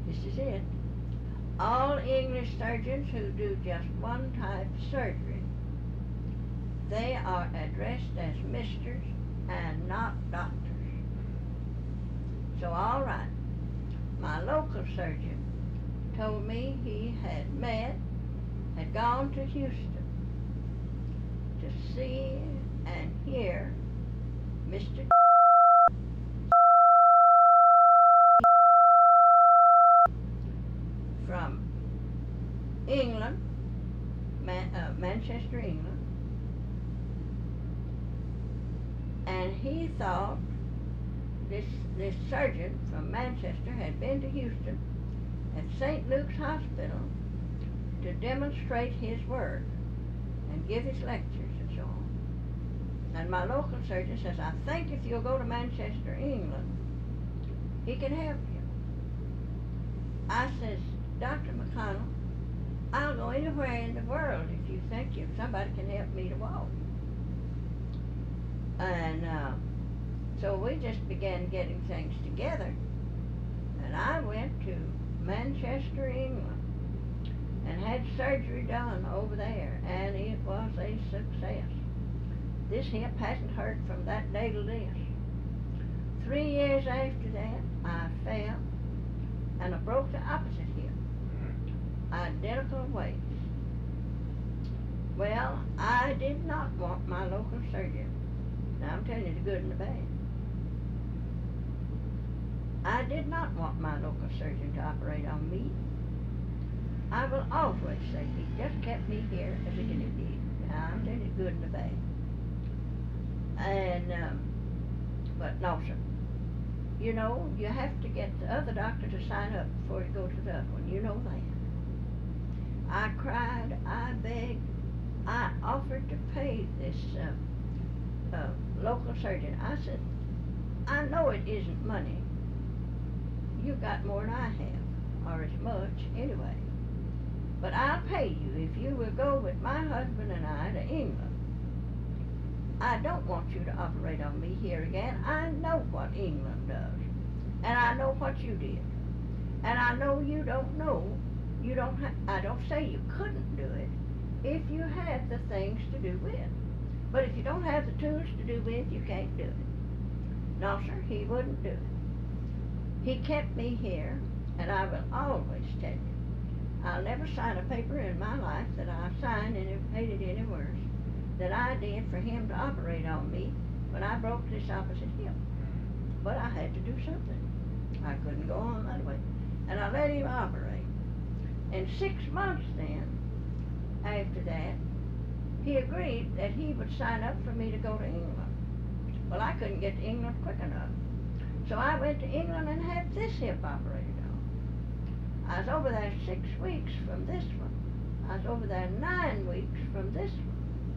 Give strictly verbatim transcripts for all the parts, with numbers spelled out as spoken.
This is it. All English surgeons who do just one type of surgery, they are addressed as misters and not doctors. So all right, my local surgeon told me he had met, had gone to Houston to see and hear Mister from England, Man- uh, Manchester, England, and he thought this this surgeon from Manchester had been to Houston at Saint Luke's Hospital to demonstrate his work and give his lectures and so on. And my local surgeon says, I think if you'll go to Manchester, England, he can help you. I says, Doctor McConnell, I'll go anywhere in the world if you think if somebody can help me to walk. And uh, so we just began getting things together, and I went to Manchester, England, and had surgery done over there, and it was a success. This hip hasn't hurt from that day to this. Three years after that, I fell, and I broke the opposite hip, identical weights. Well, I did not want my local surgeon. Now I'm telling you the good and the bad. I did not want my local surgeon to operate on me. I will always say he just kept me here as a guinea pig. Now I'm telling you the good and the bad. And, um, but no, sir. You know, you have to get the other doctor to sign up before you go to the other one. You know that. I cried, I begged, I offered to pay this uh, uh, local surgeon. I said, I know it isn't money. You got more than I have, or as much anyway. But I'll pay you if you will go with my husband and I to England. I don't want you to operate on me here again. I know what England does, and I know what you did, and I know you don't know. You don't. Ha- I don't say you couldn't do it if you had the things to do with. But if you don't have the tools to do with, you can't do it. No, sir, he wouldn't do it. He kept me here, and I will always tell you, I'll never sign a paper in my life that I signed and it made it any worse that I did for him to operate on me when I broke this opposite hip. But I had to do something. I couldn't go on that way. And I let him operate. And six months then, after that, he agreed that he would sign up for me to go to England. Well, I couldn't get to England quick enough. So I went to England and had this hip operated on. I was over there six weeks from this one. I was over there nine weeks from this one.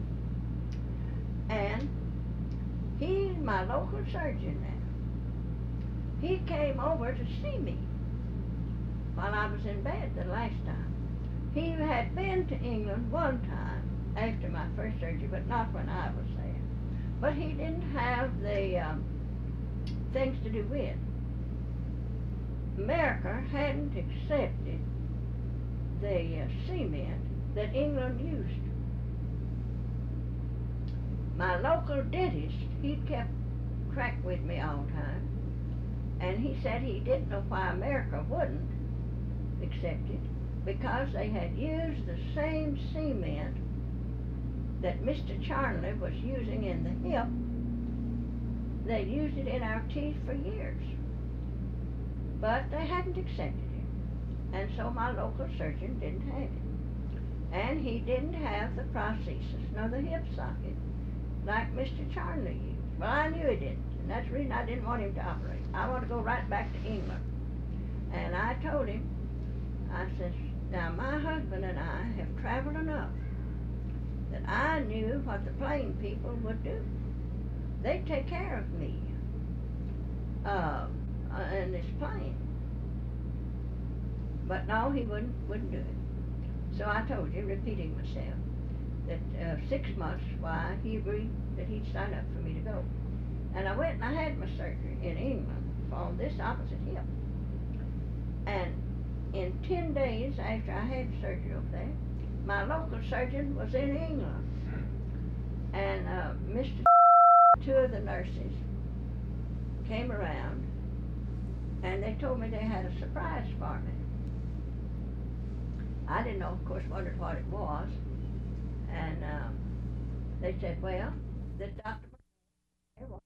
And he's my local surgeon now. He came over to see me while I was in bed the last time. He had been to England one time after my first surgery, but not when I was there. But he didn't have the um, things to do with. America hadn't accepted the uh, cement that England used. My local dentist, he kept track with me all the time, and he said he didn't know why America wouldn't accept it, because they had used the same cement that Mister Charnley was using in the hip. They used it in our teeth for years, but they hadn't accepted it, and so my local surgeon didn't have it. And he didn't have the prosthesis nor the hip socket like Mister Charnley used. Well, I knew he didn't, and that's the reason I didn't want him to operate. I want to go right back to England. And I told him, I said, now my husband and I have traveled enough that I knew what the plain people would do. They'd take care of me uh, uh, in this plane. But no, he wouldn't, wouldn't do it. So I told you, repeating myself, that uh, six months, why, he agreed that he'd sign up for me to go. And I went and I had my surgery in England on this opposite hip. And in ten days after I had surgery over there, my local surgeon was in England. And uh, Mister two of the nurses came around and they told me they had a surprise for me. I didn't know, of course, wondered what it was. And um, they said, well, the doctor